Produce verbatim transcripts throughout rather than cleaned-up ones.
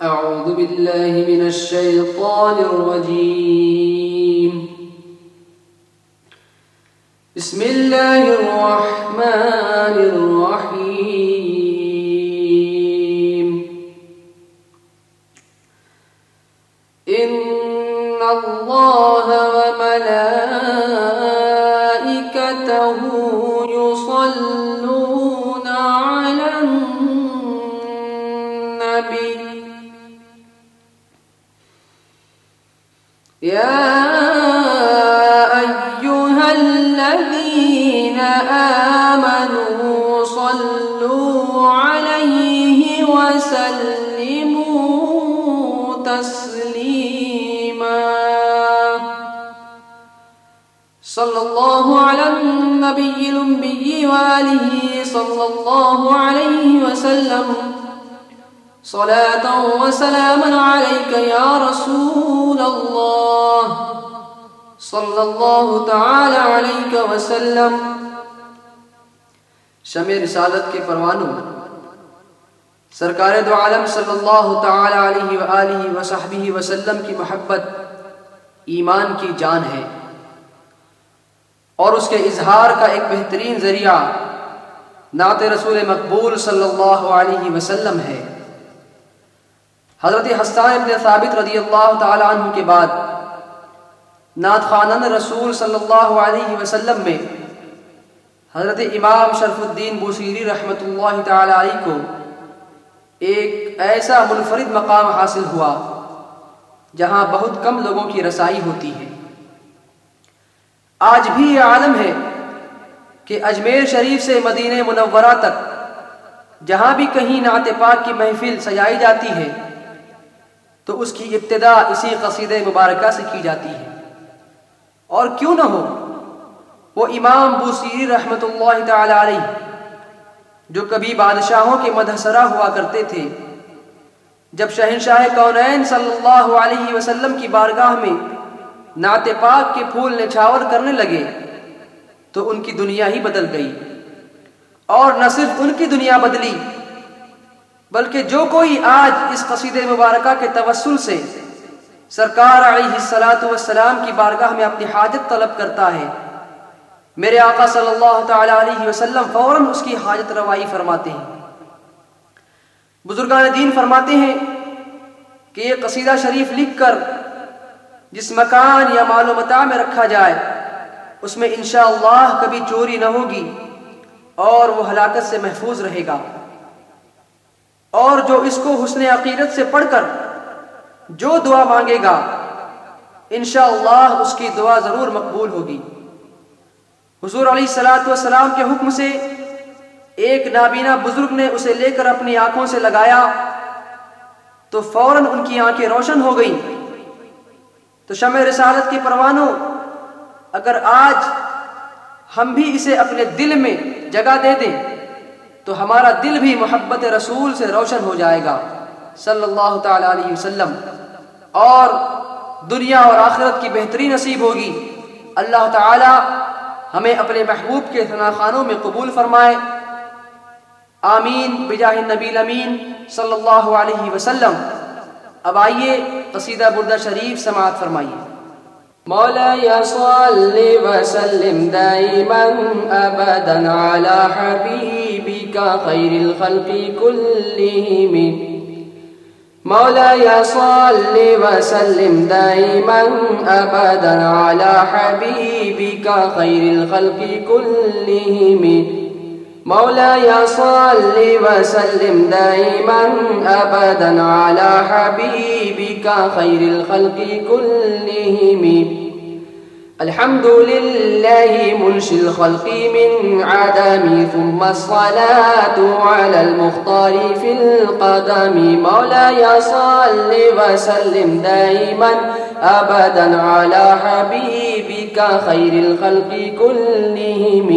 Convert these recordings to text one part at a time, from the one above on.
أعوذ بالله من الشيطان الرجيم. بسم الله الرحمن الرحيم. إن الله وملائكته يصلون على النبي يا أيها الذين آمنوا صلوا عليه وسلموا تسليما. صلى الله على النبي الأمي وآله صلى الله عليه وسلم. صلاة وسلاما عليك يا رسول الله صلى الله تعالى عليك وسلم. شمع رسالت کے پروانوں، سرکار دو عالم صلی اللہ تعالی علیہ وآلہ وصحبہ وسلم کی محبت ایمان کی جان ہے، اور اس کے اظہار کا ایک بہترین ذریعہ نعت رسول مقبول صلی اللہ علیہ وسلم ہے. حضرت حسان ابن ثابت رضی اللہ تعالی عنہ کے بعد نعت خوانان رسول صلی اللہ علیہ وسلم میں حضرت امام شرف الدین بوصیری رحمۃ اللہ تعالی علیہ کو ایک ایسا منفرد مقام حاصل ہوا جہاں بہت کم لوگوں کی رسائی ہوتی ہے. آج بھی یہ عالم ہے کہ اجمیر شریف سے مدینہ منورہ تک جہاں بھی کہیں نعت پاک کی محفل سجائی جاتی ہے تو اس کی ابتدا اسی قصیدہ مبارکہ سے کی جاتی ہے. اور کیوں نہ ہو، وہ امام بوصیری رحمۃ اللہ تعالی علیہ جو کبھی بادشاہوں کے مدحسرہ ہوا کرتے تھے، جب شہنشاہ کونین صلی اللہ علیہ وسلم کی بارگاہ میں نعت پاک کے پھول نچھاور کرنے لگے تو ان کی دنیا ہی بدل گئی. اور نہ صرف ان کی دنیا بدلی، بلکہ جو کوئی آج اس قصیدہ مبارکہ کے توسل سے سرکار علیہ الصلاۃ والسلام کی بارگاہ میں اپنی حاجت طلب کرتا ہے، میرے آقا صلی اللہ تعالی علیہ وسلم فوراً اس کی حاجت روائی فرماتے ہیں. بزرگان دین فرماتے ہیں کہ یہ قصیدہ شریف لکھ کر جس مکان یا مال و متاع میں رکھا جائے اس میں انشاءاللہ کبھی چوری نہ ہوگی اور وہ ہلاکت سے محفوظ رہے گا. اور جو اس کو حسن عقیدت سے پڑھ کر جو دعا مانگے گا انشاءاللہ اس کی دعا ضرور مقبول ہوگی. حضور علیہ الصلوۃ والسلام کے حکم سے ایک نابینا بزرگ نے اسے لے کر اپنی آنکھوں سے لگایا تو فوراً ان کی آنکھیں روشن ہو گئیں. تو شمع رسالت کے پروانوں، اگر آج ہم بھی اسے اپنے دل میں جگہ دے دیں تو ہمارا دل بھی محبت رسول سے روشن ہو جائے گا صلی اللہ تعالی علیہ وسلم، اور دنیا اور آخرت کی بہتری نصیب ہوگی. اللہ تعالی ہمیں اپنے محبوب کے ثناخانوں میں قبول فرمائے. آمین بجاہ النبی الامین صلی اللہ علیہ وسلم. اب آئیے قصیدہ بردہ شریف سماعت فرمائیے. مولاي صل وسلم دائما ابدا على حبيبك خير الخلق كلهم. مولاي صل وسلم دائما ابدا على حبيبك خير الخلق كلهم. مولاي صل وسلم دائما ابدا على حبيبك خير الخلق كلهم. الحمد لله منشئ الخلق من عدم ثم الصلاة على المختار في القدم. مولاي صل وسلم دائما ابدا على حبيبك خير الخلق كلهم.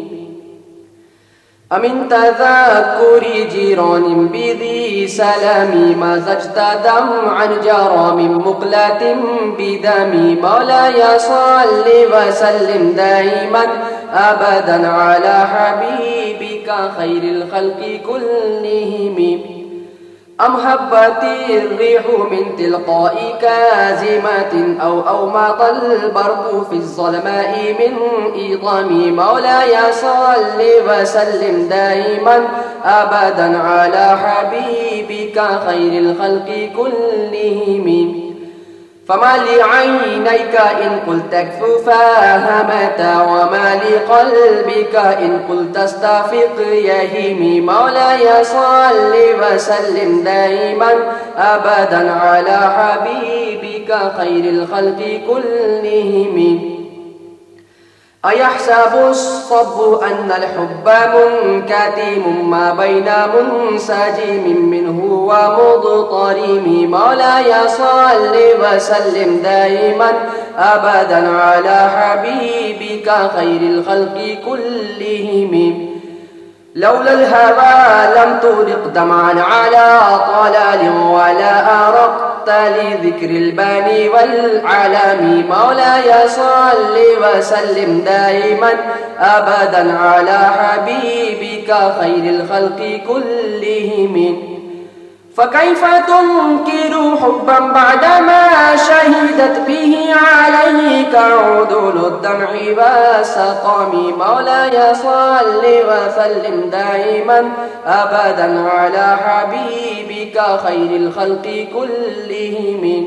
أمن تذكر جيران بذي سلام مزجت دمعا جرى من مقلة بدم. مولاي صل وسلم دائما أبدا على حبيبك خير الخلق كلهم. أم هبت الريح من تلقاء كازمة أو أومض البرق في الظلماء من إيضام مولاي صل وسلم دائما أبدا على حبيبك خير الخلق كلهم. فما لعينيك إن قلت اكففاها متى وما لقلبك إن قلت استفق يهيم مولاي صل وسلم دائما أبدا على حبيبك خير الخلق كلهم. أيحسب الصب أن الحب منكتم ما بين منسجم منه ومضطرم مولاي صل وسلم دائما أبدا على حبيبك خير الخلق كلهم. لولا الهوى لم ترق دمعا على طلال ولا أرقت لذكر الباني والعلام مولاي صل وسلم دائما أبدا على حبيبك خير الخلق كلهم. فكيف تنكر حبا بعدما شهدت به عليك عدول الدمع والسقام مولاي صل وسلم دائما أبدا على حبيبك خير الخلق كلهم.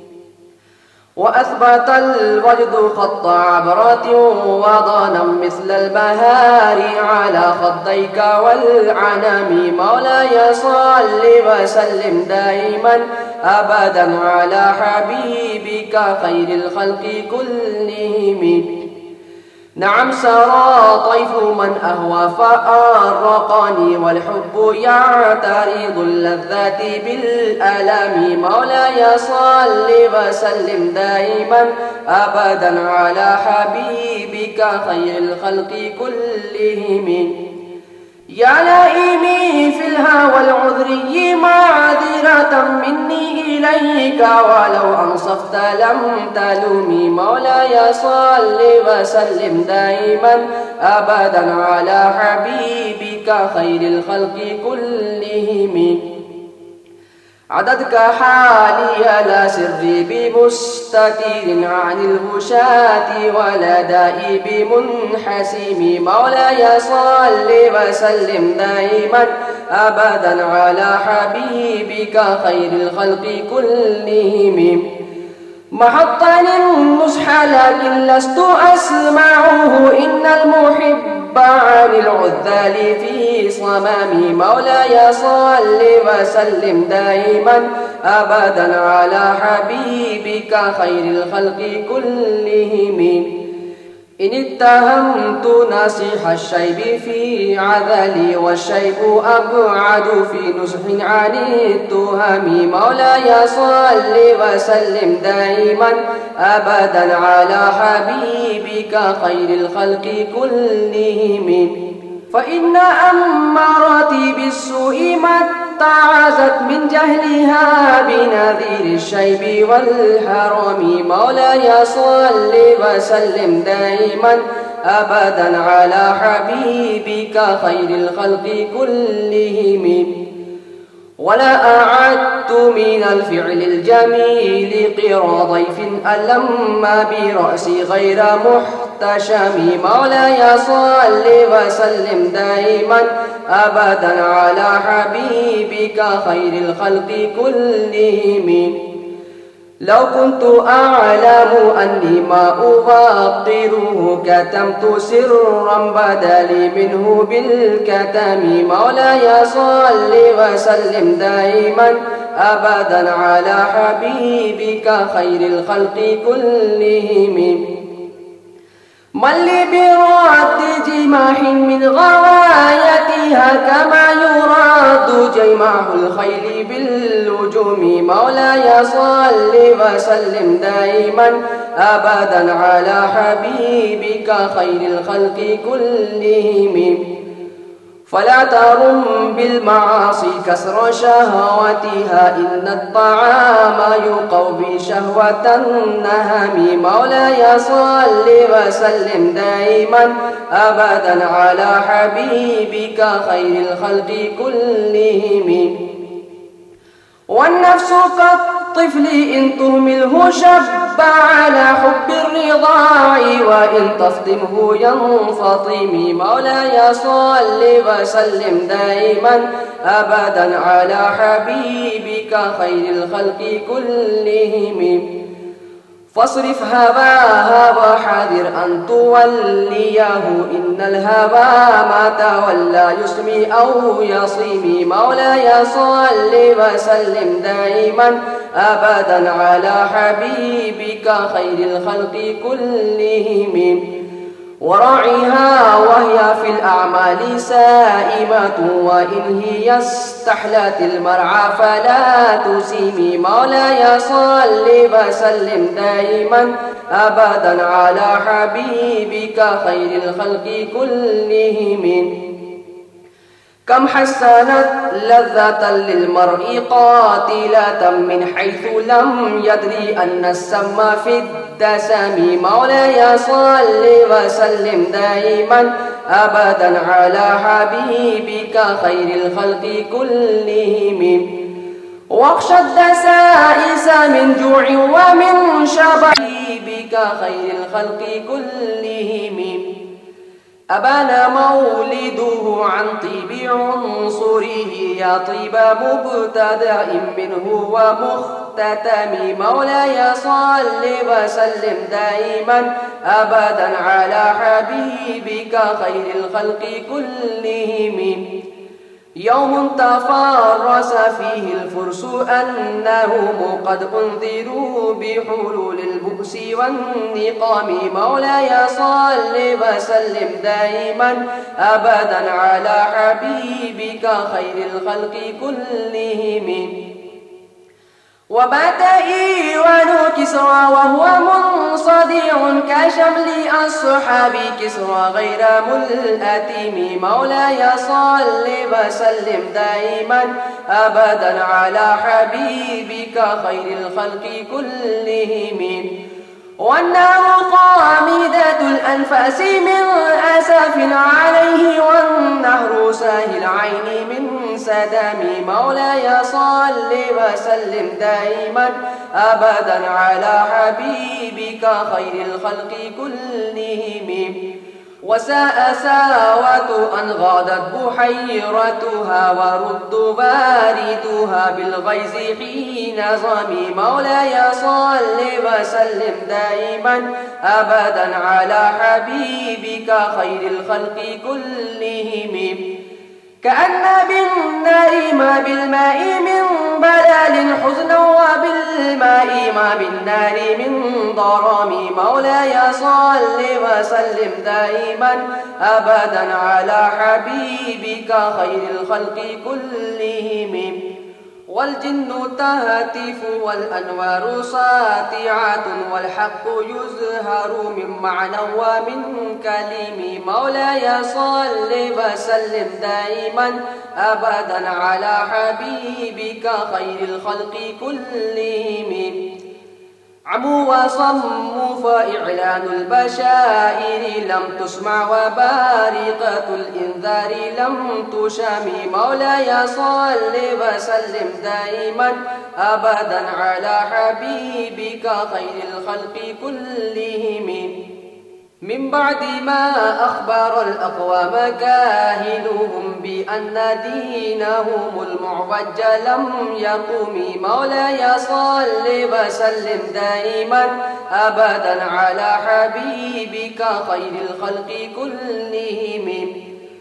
وأثبت الوجد خط عبرات وضانا مثل البهار على خديك والعنام مولاي صل وسلم دائما أبدا على حبيبك خير الخلق كلهم. نعم سرى طيف من أهوى فأرقني والحب يعترض اللذات بالآلام مولاي صل وسلم دائما أبدا على حبيبك خير الخلق كلهم. يا لائمي في الهوى العذري معذرة مني إليك ولو أنصفت لم تلومي مولاي صل وسلم دائما أبدا على حبيبك خير الخلق كلهم. عددك حالي لا سري بمستتير عن الهشاة ولا دائي بمنحسم مولاي صل وسلم دائما أبدا على حبيبك خير الخلق كلهم. محطني النصح لكن لست أسمعه إن المحب عن العذال في صمام مولاي صل وسلم دائما أبدا على حبيبك خير الخلق كلهم. إن اتهمت نصيح الشيب في عذلي والشيب أبعد في نصح عن التهم مولاي صل وسلم دائما أبدا على حبيبك خير الخلق كلهم. فإن أمارتي بالسوء ما اتعزت من جهلها بنذير الشيب والحرم مولاي صل وسلم دائما أبدا على حبيبك خير الخلق كلهم. ولا أعدت من الفعل الجميل قرى ضيف ألم برأسي غير محتشم مولاي صل وسلم دائما أبدا على حبيبك خير الخلق كلهم. لو كنت أعلم أني ما أفطره كتمت سرا بدلي منه بالكتم مولاي صل وسلم دائما أبدا على حبيبك خير الخلق كلهم. من لي برد جماح من غوايتها كما يراد جماح الخيل باللجوم مولاي صل وسلم دائما أبدا على حبيبك خير الخلق كلهم. فلا ترم بالمعاصي كسر شهوتها إن الطعام يقوي شهوة النهم مولاي صل وسلم دائما أبدا على حبيبك خير الخلق كلهم. والنفس كالطفل إن تهمله شب على حب الرضاع وإن تفطمه ينفطم. مولاي صل وسلم دائما أبدا على حبيبك خير الخلق كلهم. فاصرف هواها وحاذر أن توليه إن الهوى ما تولى يسمي أو يصيم. مولاي صل وسلم دائما أبدا على حبيبك خير الخلق كلهم. وراعيها وهي في الأعمال سائمة وإن هي استحلت المرعى فلا تسيم. مولاي صل وسلم دائما أبدا على حبيبك خير الخلق كلهم. كم حسنت لذة للمرء قاتلة من حيث لم يدري أن السم في الدسم. مولاي صل وسلم دائما أبدا على حبيبك خير الخلق كلهم. واخشى الدسائس من جوع ومن شبع حبيبك خير الخلق كلهم. أبان مولده عن طيب عنصره يا طيب مبتدأ منه ومختتم. مولاي صل وسلم دائما أبدا على حبيبك خير الخلق كلهم. يوم تفارس فيه الفرس أنهم قد أنذروا بحلول البؤس والنقام. مولاي صل وسلم دائما أبدا على حبيبك خير الخلق كلهم. وبات إيوان كسرى وهو منصدع كشمل أصحاب كسرى غير ملأتم. مولاي صل وسلم دائما أبدا على حبيبك خير الخلق كلهم. والنار قامدة الأنفاس من أسف عليه والنهر ساهي العين من سدم. مولاي صل وسلم دائما أبدا على حبيبك خير الخلق كلهم. وساء ساوة أن غادت بحيرتها ورد باردها بالغيظ حين ظمي. مولاي صل وسلم دائما أبدا على حبيبك خير الخلق كلهم. كأن بالنار ما بالماء من بلال حزنا وبالماء ما بالنار من ضرام. مولاي صل وسلم دائما أبدا على حبيبك خير الخلق كلهم. والجن تهتف والأنوار ساطعة والحق يزهر من معنى ومن كلم. مولاي صل وسلم دائما أبدا على حبيبك خير الخلق كلهم. عموا وصموا فإعلان البشائر لم تسمع وبارقة الإنذار لم تشم. مولاي صل وسلم دائما أبدا على حبيبك خير الخلق كلهم. من بعد ما أخبر الأقوام كاهنهم بأن دينهم المعوج لم يقوم. مولاي صل وسلم دائما أبدا على حبيبك خير الخلق كلهم.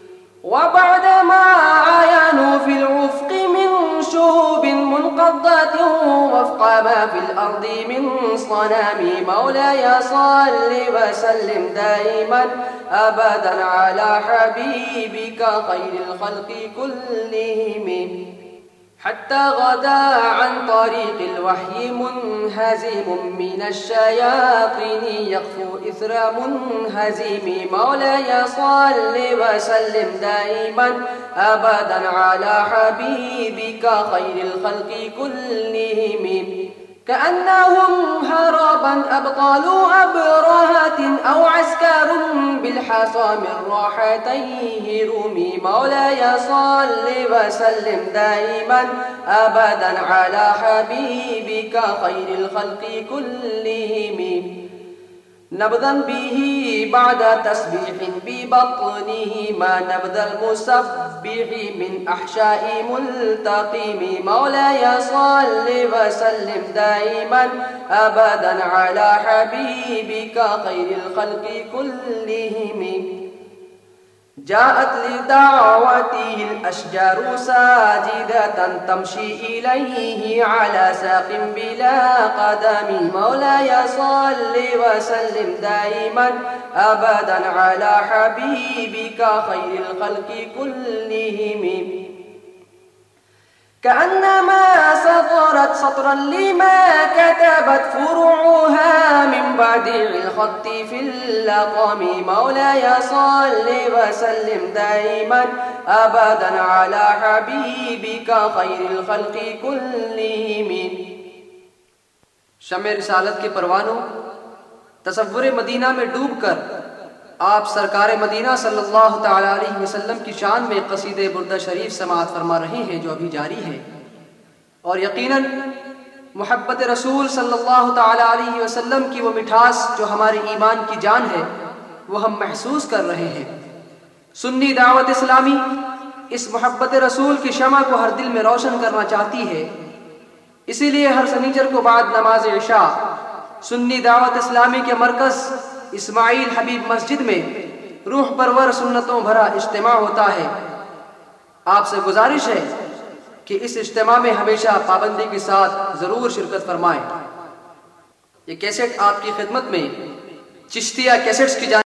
وبعدما عاينوا في الأفق من شهوب منقضة وفق ما في الأرض من صنام. مولاي صل وسلم دائما أبدا على حبيبك خير الخلق كلهم. حتى غدا عن طريق الوحي منهزم من الشياطين يخفو إثر منهزم. مولاي صل وسلم دائما أبدا على حبيبك خير الخلق كلهم. كأنهم هربا أبطال أبرهة أو عسكر بالحصى من راحتيه رمي. مولاي صل وسلم دائما أبدا على حبيبك خير الخلق كلهم. نبذا به بعد تسبيح ببطنه ما نبذ المسبح من أحشاء ملتقم. مولاي صل وسلم دائما أبدا على حبيبك خير الخلق كلهم. جاءت لدعوته الأشجار ساجدة تمشي إليه على ساق بلا قدم. مولاي صل وسلم دائما أبدا على حبيبك خير الخلق كلهم. كأنما سطرت سطرا لما كتبت فروعها من بديع الخط في اللقم. مولاي صل وسلم دائما أبدا على حبيبك خير الخلق كلهم. शम्य रिसालत के परवानों, तसव्वुर मदीना में डूब कर आप सरकार मदीना सल्लल्लाहु तआला अलैहि वसल्लम की शान में कसीदे बुर्दा शरीफ समाअत फरमा रहे हैं जो अभी जारी है। और यकीनन मोहब्बत रसूल सल्लल्लाहु तआला अलैहि वसल्लम की वो मिठास जो हमारे ईमान की जान है वो हम महसूस कर रहे हैं। सुन्नी दावत इस्लामी इस मोहब्बत रसूल की शमा को हर दिल में रोशन करना चाहती है। इसीलिए हर शनिचर को बाद नमाज इशा सुन्नी दावत इस्लामी के मरकज़ इस्माइल हबीब मस्जिद में रूह परवर सुन्नतों भरा इज्तिमा होता है। आपसे गुजारिश है कि इस इज्तिमा में हमेशा पाबंदी के साथ ज़रूर शिरकत फरमाएं। ये कैसेट आपकी खिदमत में चिश्तिया कैसेट्स की